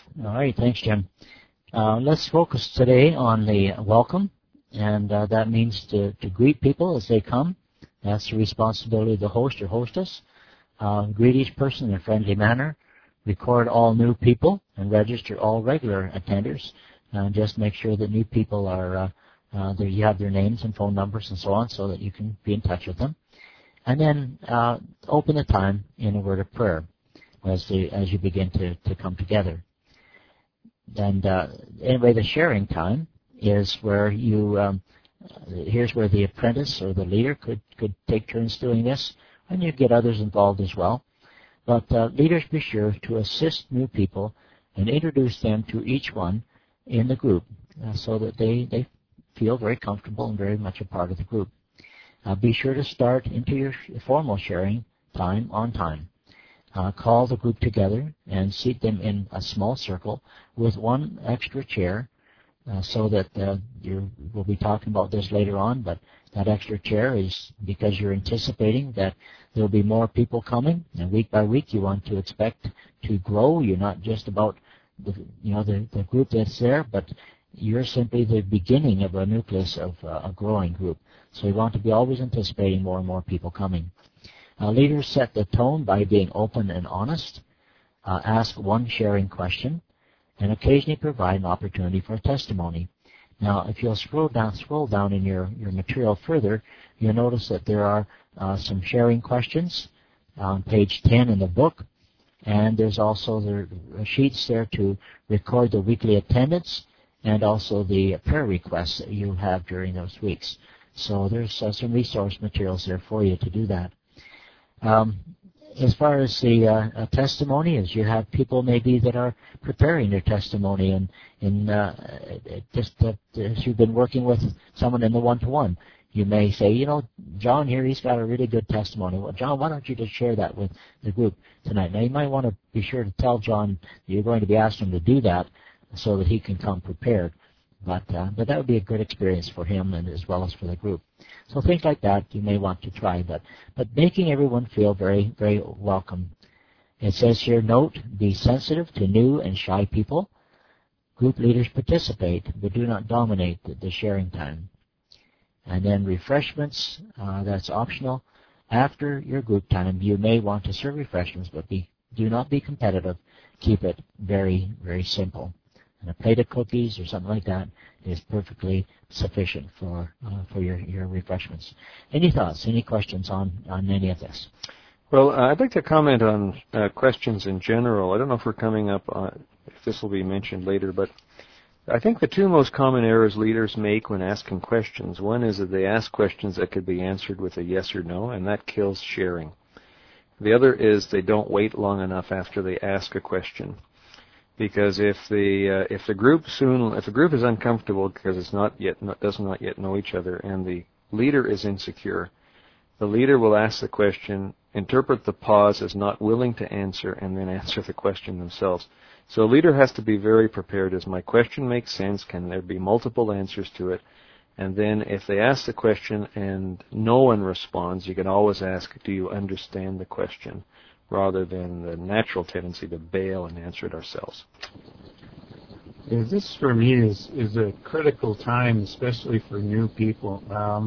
All right, thanks, Jim. Let's focus today on the welcome, and that means to greet people as they come. That's the responsibility of the host or hostess. Greet each person in a friendly manner. Record all new people and register all regular attenders. Just make sure that new people are you have their names and phone numbers and so on, so that you can be in touch with them. And then open the time in a word of prayer as you begin to come together. And anyway, the sharing time is where here's where the apprentice or the leader could take turns doing this, and you get others involved as well. But leaders be sure to assist new people and introduce them to each one in the group so that they feel very comfortable and very much a part of the group. Be sure to start into your formal sharing time on time. Call the group together and seat them in a small circle with one extra chair so that we'll be talking about this later on, but that extra chair is because you're anticipating that there'll be more people coming, and week by week you want to expect to grow. You're not just about the group that's there, but you're simply the beginning of a nucleus of a growing group. So you want to be always anticipating more and more people coming. Leaders set the tone by being open and honest, ask one sharing question, and occasionally provide an opportunity for a testimony. Now, if you'll scroll down in your material further, you'll notice that there are some sharing questions on page 10 in the book, and there's also the sheets there to record the weekly attendance and also the prayer requests that you have during those weeks. So there's some resource materials there for you to do that. As far as the testimony, as you have people maybe that are preparing their testimony, and as you've been working with someone in the one-to-one, you may say, John here, he's got a really good testimony. Well, John, why don't you just share that with the group tonight? Now, you might want to be sure to tell John you're going to be asking him to do that so that he can come prepared. But that would be a good experience for him and as well as for the group. So things like that you may want to try, but making everyone feel very, very welcome. It says here, note, be sensitive to new and shy people. Group leaders participate, but do not dominate the sharing time. And then refreshments, that's optional. After your group time, you may want to serve refreshments, but do not be competitive. Keep it very, very simple. And a plate of cookies or something like that is perfectly sufficient for your refreshments. Any thoughts, any questions on any of this? Well, I'd like to comment on questions in general. I don't know if we're coming up on, if this will be mentioned later, but I think the two most common errors leaders make when asking questions, one is that they ask questions that could be answered with a yes or no, and that kills sharing. The other is they don't wait long enough after they ask a question. Because if the group is uncomfortable because does not yet know each other, and the leader is insecure, the leader will ask the question, interpret the pause as not willing to answer, and then answer the question themselves. So a leader has to be very prepared. Does my question make sense? Can there be multiple answers to it? And then if they ask the question and no one responds, you can always ask, do you understand the question? Rather than the natural tendency to bail and answer it ourselves. Yeah, this for me is a critical time, especially for new people.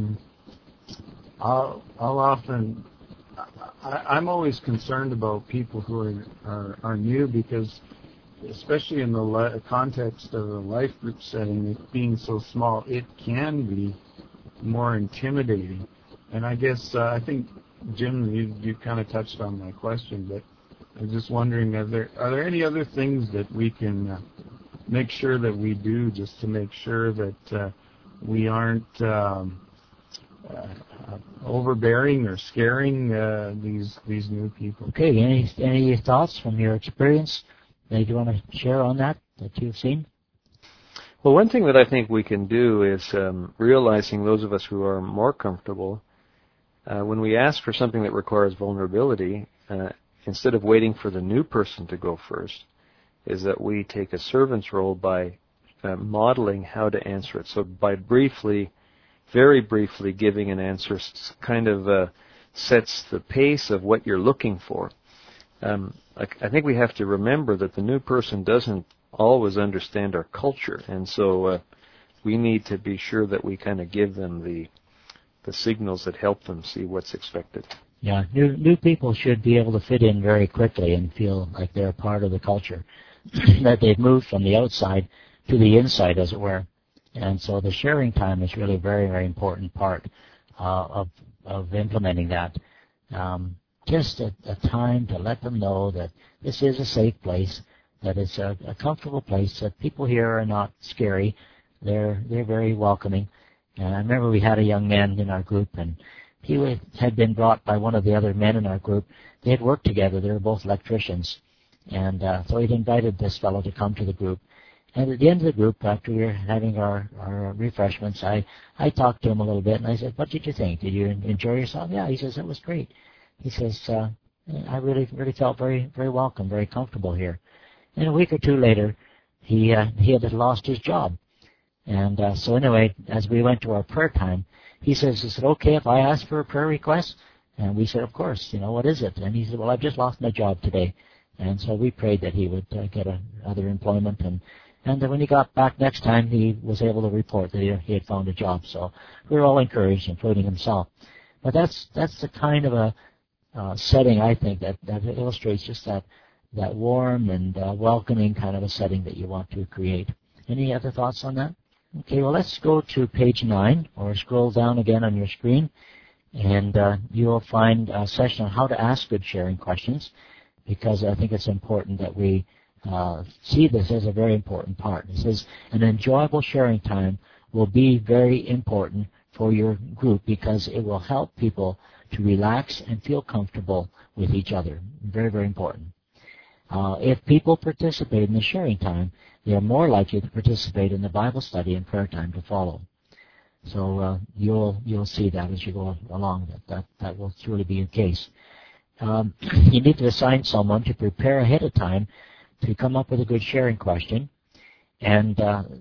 I'm always concerned about people who are new because, especially in the context of a life group setting, it being so small, it can be more intimidating. And I guess I think, Jim, you kind of touched on my question, but I was just wondering, are there any other things that we can make sure that we do just to make sure that we aren't overbearing or scaring these new people? Okay, any thoughts from your experience that you want to share on that you've seen? Well, one thing that I think we can do is realizing those of us who are more comfortable, when we ask for something that requires vulnerability, instead of waiting for the new person to go first, is that we take a servant's role by modeling how to answer it. So by very briefly giving an answer kind of sets the pace of what you're looking for. I think we have to remember that the new person doesn't always understand our culture, and so we need to be sure that we kind of give them the signals that help them see what's expected. Yeah, new people should be able to fit in very quickly and feel like they're a part of the culture, that they've moved from the outside to the inside, as it were. And so the sharing time is really a very, very important part of implementing that. Just a time to let them know that this is a safe place, that it's a comfortable place, that people here are not scary. They're very welcoming. And I remember we had a young man in our group, and he had been brought by one of the other men in our group. They had worked together. They were both electricians. And so he'd invited this fellow to come to the group. And at the end of the group, after we were having our refreshments, I talked to him a little bit, and I said, "What did you think? Did you enjoy yourself?" "Yeah." He says, "It was great." He says, "I really felt very, very welcome, very comfortable here." And a week or two later, he had lost his job. And so anyway, as we went to our prayer time, he says, "Is it okay if I ask for a prayer request?" And we said, "Of course. What is it?" And he said, "Well, I've just lost my job today." And so we prayed that he would get other employment. And then when he got back next time, he was able to report that he had found a job. So we were all encouraged, including himself. But that's the kind of a setting, I think, that illustrates just that warm and welcoming kind of a setting that you want to create. Any other thoughts on that? Okay, well, let's go to page 9, or scroll down again on your screen, and you'll find a session on how to ask good sharing questions, because I think it's important that we see this as a very important part. It says, an enjoyable sharing time will be very important for your group because it will help people to relax and feel comfortable with each other. Very, very important. If people participate in the sharing time, they are more likely to participate in the Bible study and prayer time to follow. So you'll see that as you go along, that will truly be the case. You need to assign someone to prepare ahead of time to come up with a good sharing question. And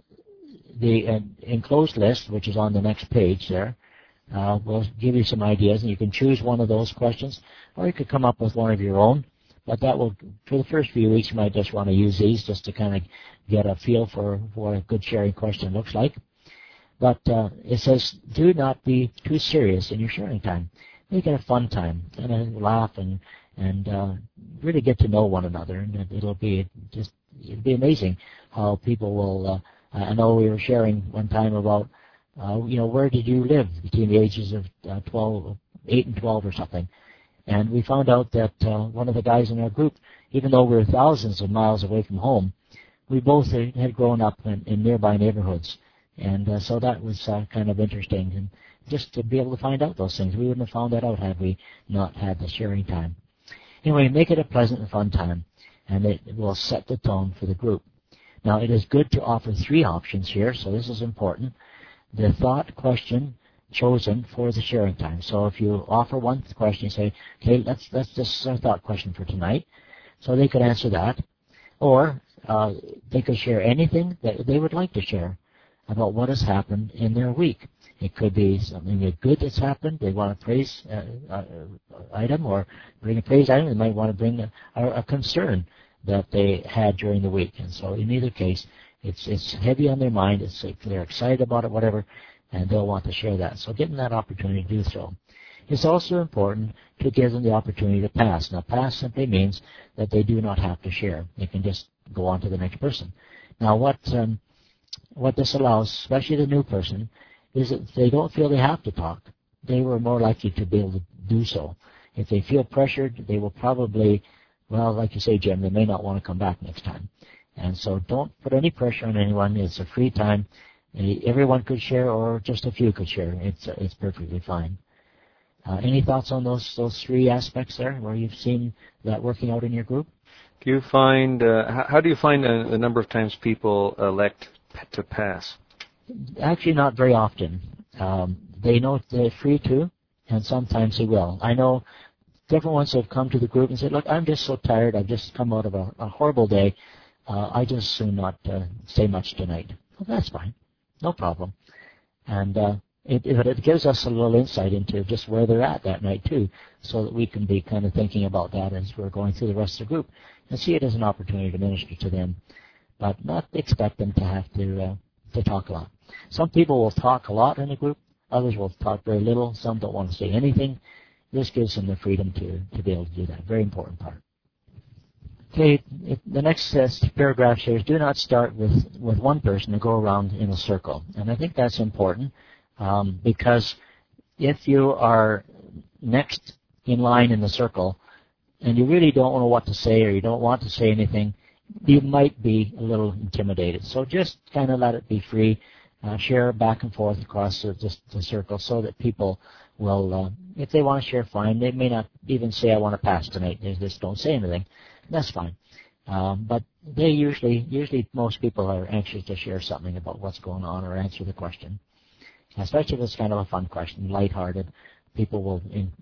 the enclosed list, which is on the next page there, will give you some ideas, and you can choose one of those questions, or you could come up with one of your own. But that will, for the first few weeks, you might just want to use these just to kind of get a feel for what a good sharing question looks like. But it says, do not be too serious in your sharing time. Make it a fun time, kind of laugh and really get to know one another. And it'll be amazing how people will. I know we were sharing one time about, where did you live between the ages of 8 and 12 or something. And we found out that one of the guys in our group, even though we were thousands of miles away from home, we both had grown up in nearby neighborhoods. And so that was kind of interesting. And just to be able to find out those things. We wouldn't have found that out had we not had the sharing time. Anyway, make it a pleasant and fun time, and it will set the tone for the group. Now, it is good to offer 3 options here, so this is important. The thought question chosen for the sharing time. So if you offer one question, you say, okay, that's just our thought question for tonight. So they could answer that. Or they could share anything that they would like to share about what has happened in their week. It could be something good that's happened. They want a praise item, or bring a praise item. They might want to bring a concern that they had during the week. And so in either case, it's heavy on their mind. They're excited about it, whatever, and they'll want to share that. So give them that opportunity to do so. It's also important to give them the opportunity to pass. Now, pass simply means that they do not have to share. They can just go on to the next person. Now, what this allows, especially the new person, is that if they don't feel they have to talk, they were more likely to be able to do so. If they feel pressured, they will probably, well, like you say, Jim, they may not want to come back next time. And so don't put any pressure on anyone. It's a free time. Everyone could share, or just a few could share. It's perfectly fine. Any thoughts on those 3 aspects there, where you've seen that working out in your group? Do you find how do you find the number of times people elect to pass? Actually, not very often. They know they're free to, and sometimes they will. I know different ones have come to the group and said, look, I'm just so tired. I've just come out of a horrible day. I just soon not say much tonight. Well, that's fine. No problem. And it gives us a little insight into just where they're at that night, too, so that we can be kind of thinking about that as we're going through the rest of the group and see it as an opportunity to minister to them. but not expect them to have to talk a lot. Some people will talk a lot in a group. Others will talk very little. Some don't want to say anything. This gives them the freedom to be able to do that. Very important part. Okay, the next paragraph here is do not start with one person and go around in a circle. And I think that's important because if you are next in line in the circle and you really don't know what to say or you don't want to say anything, you might be a little intimidated. So just kind of let it be free. Share back and forth across the circle so that people will, if they want to share, fine. They may not even say, I want to pass tonight. They just don't say anything. That's fine. But they usually most people are anxious to share something about what's going on or answer the question. Especially if it's kind of a fun question, lighthearted. People will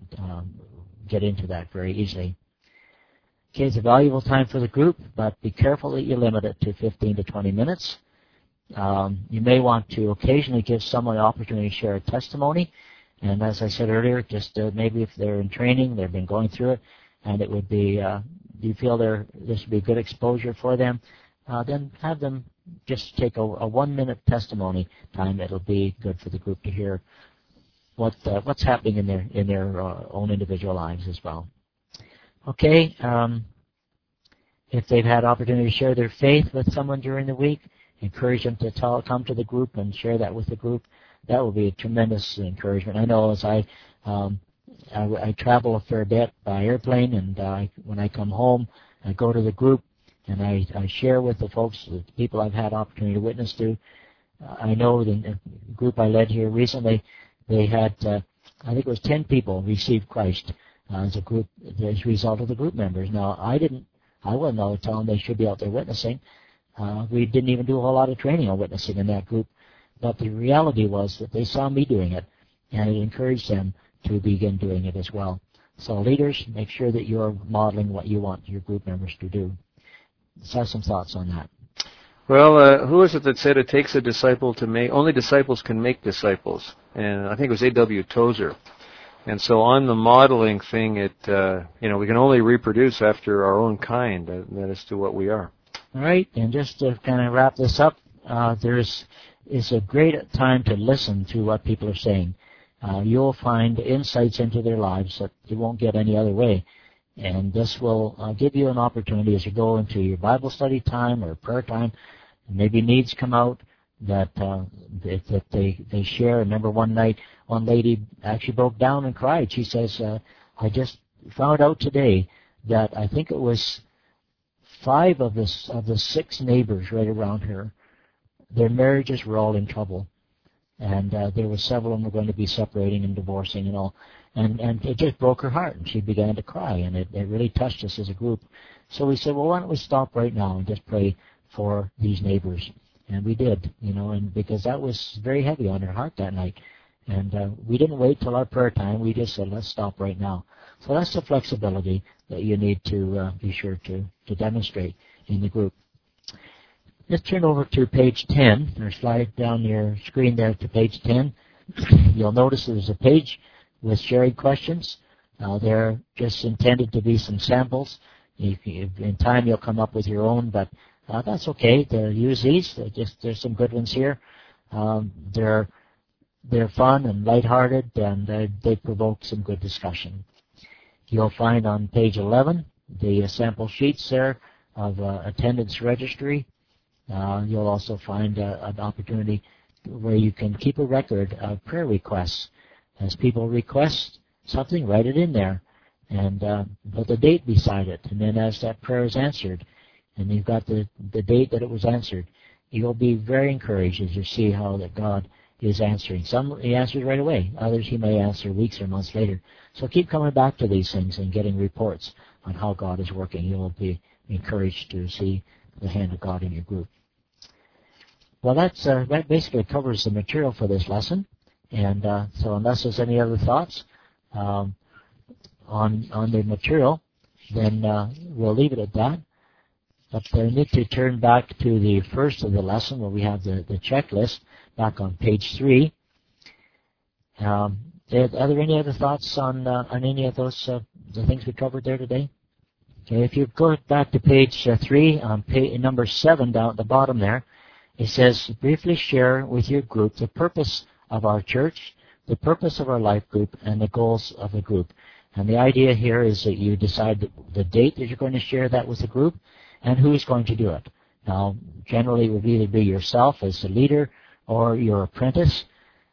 get into that very easily. Okay, it's a valuable time for the group, but be careful that you limit it to 15 to 20 minutes. You may want to occasionally give someone an opportunity to share a testimony. And as I said earlier, just maybe if they're in training, they've been going through it, and it would be, you feel this would be good exposure for them, then have them just take a 1-minute testimony time. It'll be good for the group to hear what's happening in their own individual lives as well. Okay, if they've had opportunity to share their faith with someone during the week, encourage them to come to the group and share that with the group. That will be a tremendous encouragement. I know as I travel a fair bit by airplane, and when I come home, I go to the group and I share with the folks, the people I've had opportunity to witness to. I know the group I led here recently, they had, I think it was 10 people receive Christ as a group, as a result of the group members. Now, I wasn't always telling them they should be out there witnessing. We didn't even do a whole lot of training on witnessing in that group. But the reality was that they saw me doing it, and it encouraged them to begin doing it as well. So leaders, make sure that you're modeling what you want your group members to do. Let's have some thoughts on that. Well, who is it that said it takes a disciple to make, only disciples can make disciples? And I think it was A.W. Tozer. And so on the modeling thing, we can only reproduce after our own kind. That is to what we are. All right, and just to kind of wrap this up, it's a great time to listen to what people are saying. You'll find insights into their lives that you won't get any other way. And this will give you an opportunity as you go into your Bible study time or prayer time. Maybe needs come out that they share. I remember one night, one lady actually broke down and cried. She says, I just found out today that I think it was 5 of the 6 neighbors right around her, their marriages were all in trouble. And there were several of them were going to be separating and divorcing and all. And it just broke her heart, and she began to cry, and it really touched us as a group. So we said, well, why don't we stop right now and just pray for these neighbors? And we did, and because that was very heavy on her heart that night. And we didn't wait till our prayer time. We just said, let's stop right now. So that's the flexibility that you need to be sure to demonstrate in the group. Let's turn over to page 10, or slide down your screen there to page 10. You'll notice there's a page with sharing questions. They're just intended to be some samples. In time you'll come up with your own, but that's okay. Use these. There's some good ones here. They're fun and lighthearted, and they provoke some good discussion. You'll find on page 11 the sample sheets there of attendance registry. You'll also find an opportunity where you can keep a record of prayer requests. As people request something, write it in there and put the date beside it. And then as that prayer is answered, and you've got the date that it was answered, you'll be very encouraged as you see how that God is answering. Some He answers right away. Others He may answer weeks or months later. So keep coming back to these things and getting reports on how God is working. You'll be encouraged to see the hand of God in your group. Well, that basically covers the material for this lesson. And so unless there's any other thoughts on the material, then we'll leave it at that. But I need to turn back to the first of the lesson where we have the checklist back on page 3. Are there any other thoughts on any of those the things we covered there today? Okay, if you go back to page 3, on number 7 down at the bottom there, it says, briefly share with your group the purpose of our church, the purpose of our life group, and the goals of the group. And the idea here is that you decide the date that you're going to share that with the group and who's going to do it. Now, generally it would either be yourself as the leader or your apprentice.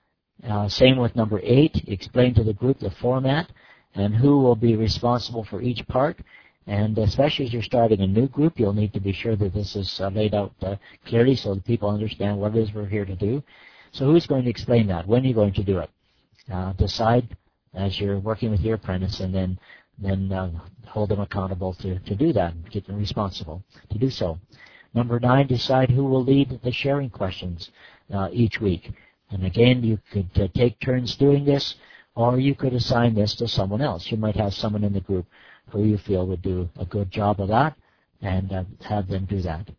Same with number 8, explain to the group the format and who will be responsible for each part. And especially as you're starting a new group, you'll need to be sure that this is laid out clearly so that people understand what it is we're here to do. So who's going to explain that? When are you going to do it? Decide as you're working with your apprentice, and then hold them accountable to do that and get them responsible to do so. Number 9, decide who will lead the sharing questions each week. And again, you could take turns doing this, or you could assign this to someone else. You might have someone in the group who you feel would do a good job of that, and have them do that.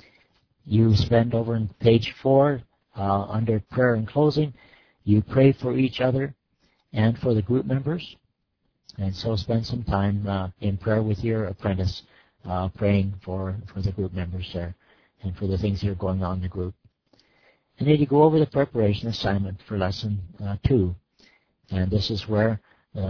You spend over in page 4, under prayer and closing, you pray for each other and for the group members. And so spend some time in prayer with your apprentice, praying for the group members there and for the things that are going on in the group. And then you go over the preparation assignment for lesson 2. And this is where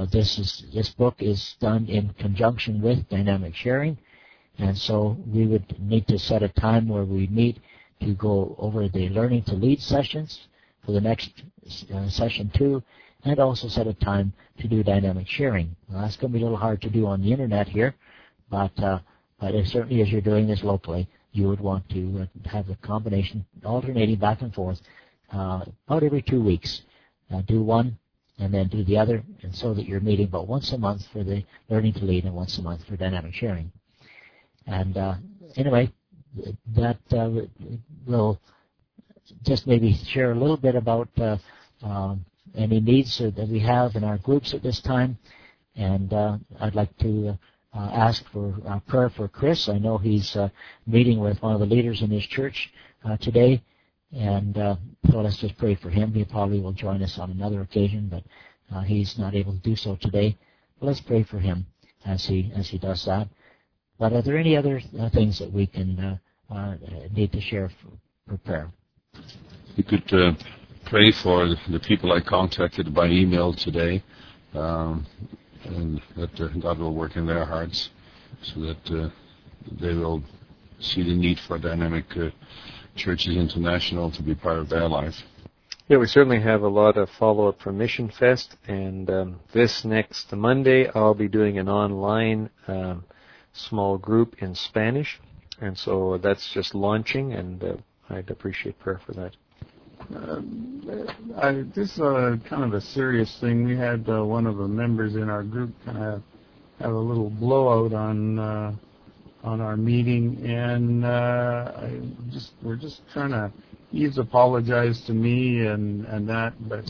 this book is done in conjunction with dynamic sharing. And so we would need to set a time where we meet to go over the learning to lead sessions for the next session 2, and also set a time to do dynamic sharing. Well, that's going to be a little hard to do on the internet here, but certainly as you're doing this locally, you would want to have the combination alternating back and forth about every 2 weeks. Do one and then do the other, and so that you're meeting about once a month for the learning to lead and once a month for dynamic sharing. And anyway, that will just maybe share a little bit about any needs that we have in our groups at this time. And I'd like to ask for prayer for Chris. I know he's meeting with one of the leaders in his church today. And so let's just pray for him. He probably will join us on another occasion, but he's not able to do so today. But let's pray for him as he does that. But are there any other things that we can need to share for prayer? We could pray for the people I contacted by email today, and that God will work in their hearts so that they will see the need for Dynamic Churches International to be part of their life. Yeah, we certainly have a lot of follow-up from Mission Fest, and this next Monday I'll be doing an online small group in Spanish, and so that's just launching, and I'd appreciate prayer for that. This is kind of a serious thing. We had one of the members in our group kind of have a little blowout on our meeting, and we're just trying to. He's apologized to me and that, but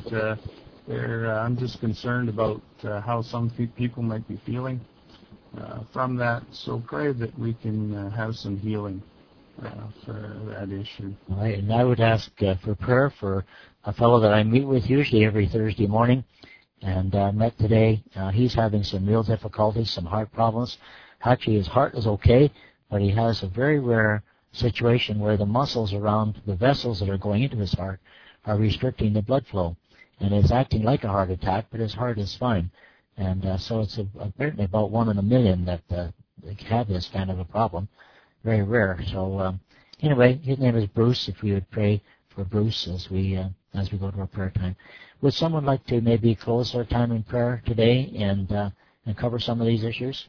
I'm just concerned about how some people might be feeling from that. So pray that we can have some healing for that issue. All right, and I would ask for prayer for a fellow that I meet with usually every Thursday morning, and met today. He's having some real difficulties, some heart problems. Actually, his heart is okay, but he has a very rare situation where the muscles around the vessels that are going into his heart are restricting the blood flow. And it's acting like a heart attack, but his heart is fine. And so it's apparently about 1 in a million that have this kind of a problem. Very rare. So anyway, his name is Bruce. If we would pray for Bruce as we go to our prayer time. Would someone like to maybe close our time in prayer today and cover some of these issues?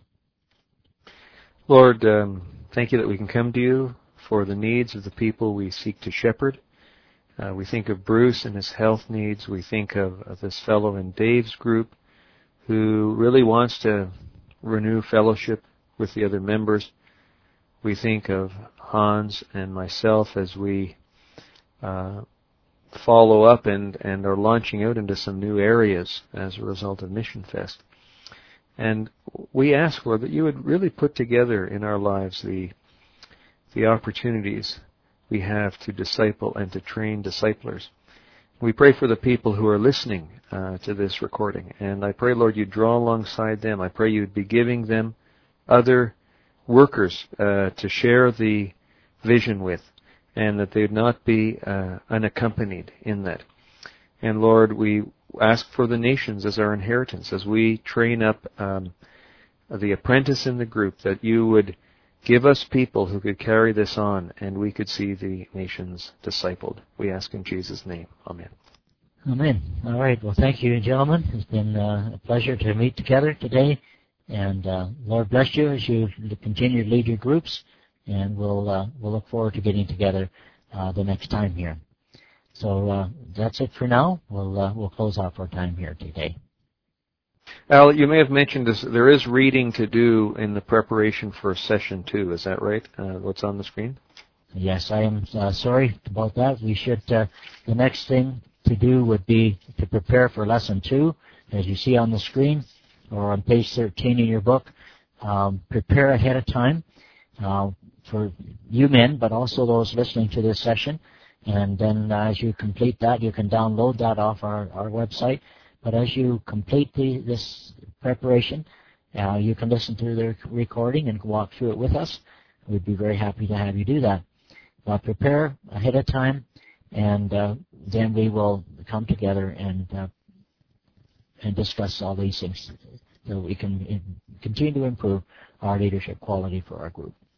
Lord, thank you that we can come to you for the needs of the people we seek to shepherd. We think of Bruce and his health needs. We think of this fellow in Dave's group who really wants to renew fellowship with the other members. We think of Hans and myself as we follow up and are launching out into some new areas as a result of Mission Fest. And we ask, Lord, that you would really put together in our lives the opportunities we have to disciple and to train disciplers. We pray for the people who are listening to this recording. And I pray, Lord, you draw alongside them. I pray you'd be giving them other workers to share the vision with, and that they would not be unaccompanied in that. And Lord, we ask for the nations as our inheritance, as we train up the apprentice in the group, that you would give us people who could carry this on, and we could see the nations discipled. We ask in Jesus' name. Amen. Amen. All right. Well, thank you, gentlemen. It's been a pleasure to meet together today. And Lord bless you as you continue to lead your groups. And we'll look forward to getting together the next time here. So that's it for now. We'll close off our time here today. Al, you may have mentioned this. There is reading to do in the preparation for session 2. Is that right? What's on the screen? Yes, I am sorry about that. We should. The next thing to do would be to prepare for lesson 2, as you see on the screen or on page 13 in your book. Prepare ahead of time for you men, but also those listening to this session. And then as you complete that, you can download that off our website. But as you complete this preparation, you can listen to the recording and walk through it with us. We'd be very happy to have you do that. But prepare ahead of time, and then we will come together and discuss all these things so we can continue to improve our leadership quality for our group.